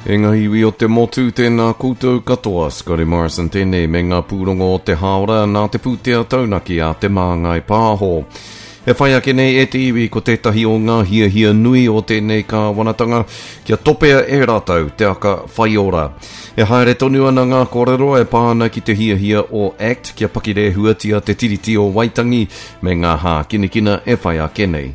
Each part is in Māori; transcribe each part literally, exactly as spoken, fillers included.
E ngā hiwi o te motu tēnā koutou katoa, Scotty Morrison tēnei me ngā pūrongo o te haora nā te pūtea taunaki a te māngai pāho. E whai ake nei e te iwi ko tētahi o ngā hia hia nui o tēnei ka wanatanga kia topea e rātau te aka whai ora. E haere tonu ana ngā kōrero e pāna ki te hia hia o ACT kia pakire huatia te tiriti o Waitangi me ngā hā kinikina e whai ake nei.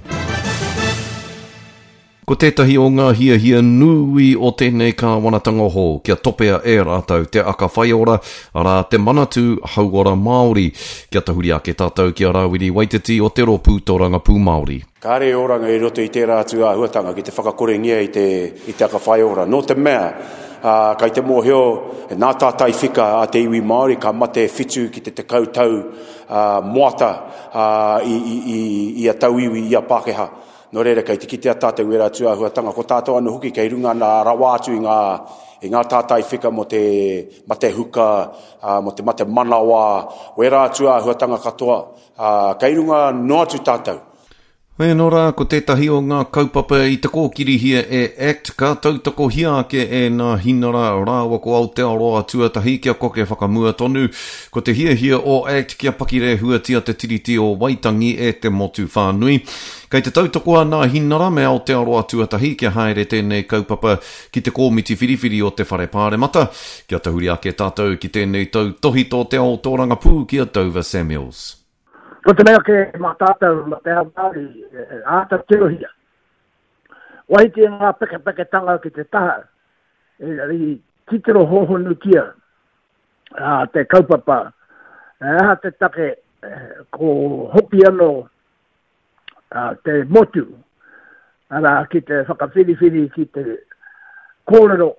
Ko tētahi o ngā hia hia nui o tēnei ka wanatanga ho, kia topea e rātau te aka whaiora, ara te manatu hauora Māori, kia tahuri ake tātou ki a Rawiri Waititi o te ropu tōranga pū Māori. Kāre oranga i roto i te rātu a huatanga ki te whakakorengia i te, i te aka whaiora. No te mea, uh, kai te mōheo, nā tātai whika a te iwi Māori, ka mate whitu ki te te kautau uh, moata uh, i, i, i, i a tau iwi i a Pākehā. No reira kai te kite a tātou e rātu a huatanga, ko tātou anu huki kei runga nā rawa atu i ngā, i ngā tātai whika mo te mate huka, uh, mo te mate manawa, o e rātu a huatanga katoa, uh, kei runga no atu tātou. E no rā, ko tētahi o ngā kaupapa i te kōkiri hia e ACT, ka tautako hia ake e nā hinara rāwa ko Aotearoa tuatahi kia koke whakamua tonu. Ko te hia hia o ACT kia pakire huatia te tiriti o Waitangi e te motu whānui. Kei te tautoko nā hinara me Aotearoa tuatahi kia haere tēnei kaupapa ki te kōmiti whiriwhiri o te whare pāremata. Kia tahuri ake tātou ki tēnei tau tohi tō te ao tōranga pū kia Dover Samuels. Ko te mea ke mā tātou ma te haumāri, āta tirohia. Wahiti ngā peke peke tanga ki te taha, i titiro hohonu kia, te kaupapa, aha te take ko hopi ano te motu, ara ki te whakawhiriwhiri ki te kōrero,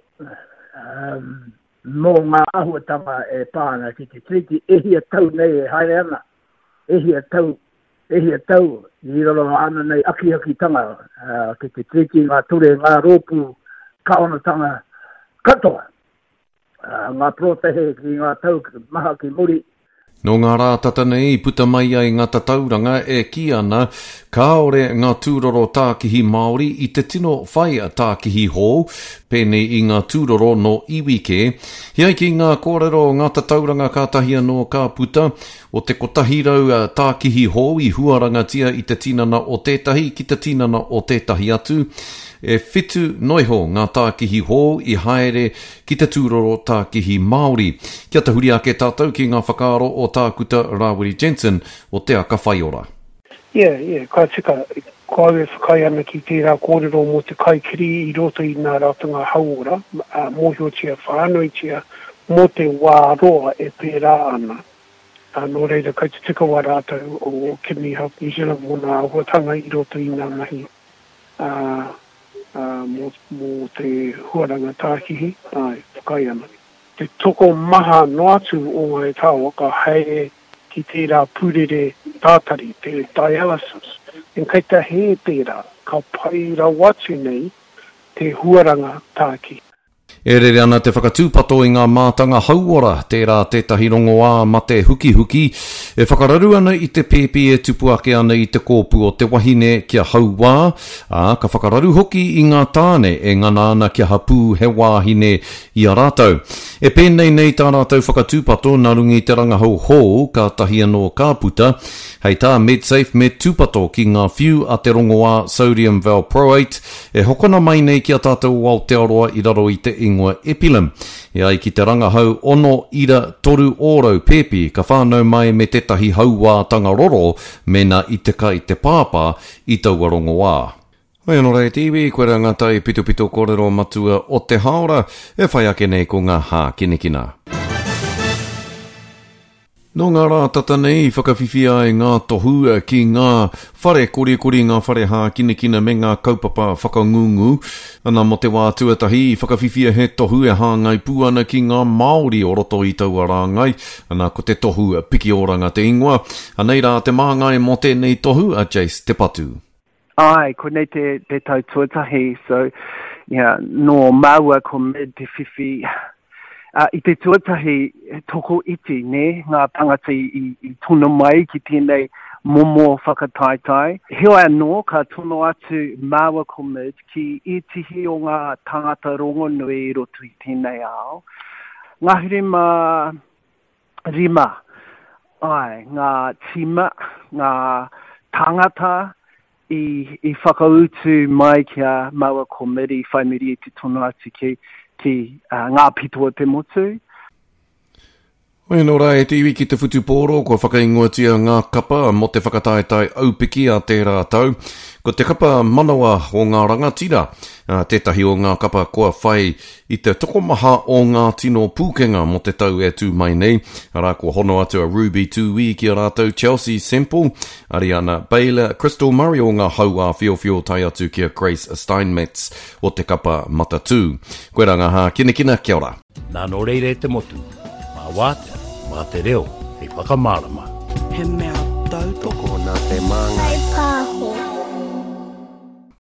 mō ngā ahuatanga e pāna ki te triti ehia tau nei e haere ana. Ehia tau, ehia tau, i rolo ana nei aki aki tanga, uh, ki te triki ngā ture, ngā rōpu, kaona tanga, katoa, uh, ngā protehe ki ngā tau maha ki muri. No ngā rā tata nei puta mai ai ngā tatauranga e ki ana, kāore ngā tūroro tākihi Māori i te tino whai a tākihi hō, pēnei i ngā tūroro no iwike. Hiai ki ngā kōrero ngā tatauranga kātahia no kā puta, o te kotahirau tākihi hō i huarangatia i te tinana o tētahi ki te tinana o tētahi atu. E whitu noiho ngā tākihi hō i haere ki te tūroro tākihi Māori. Kia tahuri ake tātou ki ngā whakaaro o tākuta Rawiri Jensen o te aka whaiora. Yeah, yeah, ka tika, koe whakai ana ki tērā kōrero mo te kaikiri i roto i ngā rātanga hauora, uh, mōhio tia whānui tia, mo te wāroa e pērā ana. Uh, no reira, kai te tika wā rātou o Kidney Health New Zealand mo ngā huatanga i roto i ngā mahi. Uh, Uh, mo, mo te huaranga tākihi, ai, whakai ana. Te toko maha no atu o ngai tāua ka hei ki tērā pūrere tātari, te dialysis. En kei te he tērā, ka pai rawatu nei te huaranga tākihi. E rere ana te whakatūpato i ngā mātanga hauora, tērā tētahi rongo ā ma te huki huki, e whakararu ana i te pēpi e tupu ake ana i te kōpu o te wahine kia hauwā, ā, ka whakararu hoki i ngā tāne e ngana ana kia hapū he wāhine i a rātau. E pēnei nei tā rātau whakatūpato nā rungi te rangahau hou ka tahi anō kāputa, hei tā MedSafe me tūpato ki ngā whiu a te rongo ā sodium valproate, e hokona mai nei kia tātou Aotearoa i raro i te ingoa Epilim. E ai ki te rangahau ono ira toru ōrau pēpi ka whānau mai me tetahi hauā tangaroro mena i te ka i te pāpā i taua rongo ā. Hei anō rei T V, koe rangatai pito pito kōrero matua o te haora, e whai ake nei ko ngā hā kinekina. No ngā rā tata nei, whakawhiwhia e ngā tohu ki ngā whare kori kori ngā whare hā kinekina me ngā kaupapa whakangungu. Ana mo te wā tuatahi, whakawhiwhia he tohu e hāngai pūana ki ngā Māori o roto i taua rāngai. Ana ko te tohu piki oranga te ingoa. Anei rā te māngai mo tēnei tohu a Jace te patu. Ai, ko nei te, te tau tuatahi, so yeah, no maua ko med te whiwhi. Uh, I te tuatahi toko iti, ne, ngā tangata i, i tuna mai ki tēnei momo whakataitai. Heoi anō ka tono atu Maua Komid ki itihi o ngā tangata rongonui i roto i tēnei ao. Ngāhere mā rima, ai, ngā tima, ngā tangata i, i whakautu mai kia Maua Komid i whaimiri i te tono atu ki, ki uh, ngā pitoa te motu. Oi, nō rai, e te iwi ki te whutupōro, ko whakaingoatia ngā kapa mo te whakataetai aupiki a tērā tau. Ko te kapa manawa o ngā rangatira, uh, tētahi o ngā kapa kua whai i te tokomaha o ngā tino pūkenga mo te tau e tū mai nei. Ara ko hono atu a Ruby Tui ki a rātou Chelsea Semple, Ariana Baylor, Crystal Murray o ngā hau a whio whio tai atu ki a Grace Steinmetz o te kapa Matatū. Koe ranga ha, kina kina, kia ora. Nā no reire te motu, mā wātea, mā te reo, hei whakamārama. He mea tautoko